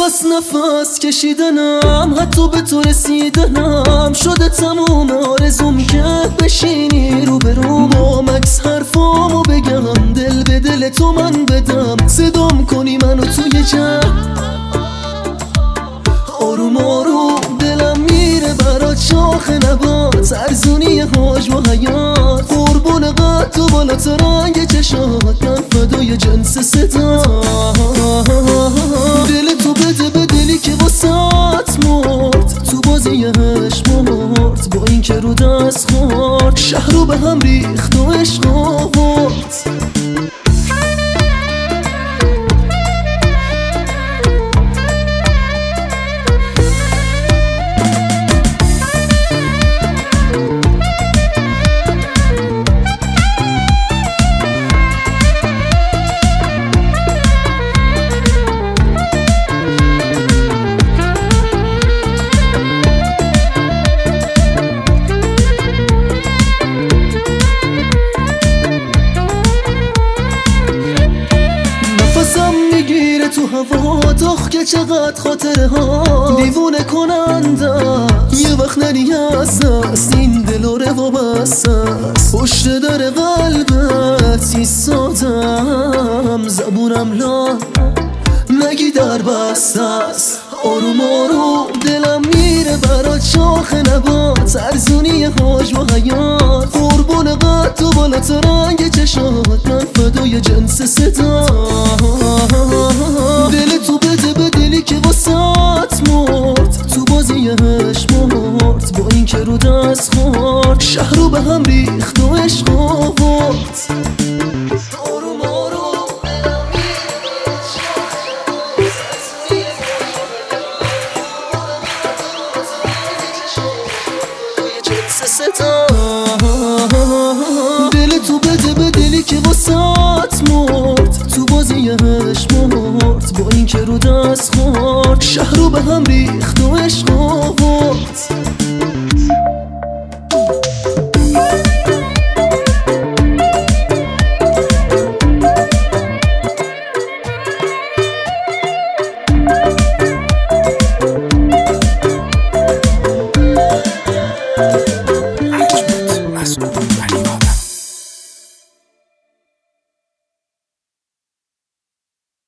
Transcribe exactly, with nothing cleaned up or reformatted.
بس نفس کشیدنم، حتی به تو رسیدنم شده تموم آرزوم که بشینی رو به رو با مکس حرفامو بگم، دل به دل تو من بدم، صدام کنی منو توی جمع. آروم آروم دلم میره برات شاخ نبات، ارزونی حجم و حیات، قربون قد و بالات رنگ چشات، من فدای جنس صدا. دل تو بده به دلی که واسات مرد، تو بازی عشق مرد، با این که رو دست خورد، شهر رو به هم ریخت و عشق آورد. تو هوا داغ که چقدر خاطره ها دیوونه کننده، یه وقت نری از دست این دل و روا بسته است، پشت در قلبت ایستادم، زبونم لا نگی در بسته است. آروم آروم دلم میره برات شاخ نبات، ارزونی حجم و حیات، قربون قد و بالات رنگ چشات، من فدای جنس صدا. دل تو بده به دلی که واسات مرد، تو بازی عشق مرد، با این که رو دست خورد، شهر رو به هم ریخت و عشق آورد. آروم آروم دلم میره برات شاخ نبات، صدا. دل تو بده به دلی که واسات مرد، تو بازی عشق مرد، با این که رو دست خورد، شهر رو به هم ریخت و عشق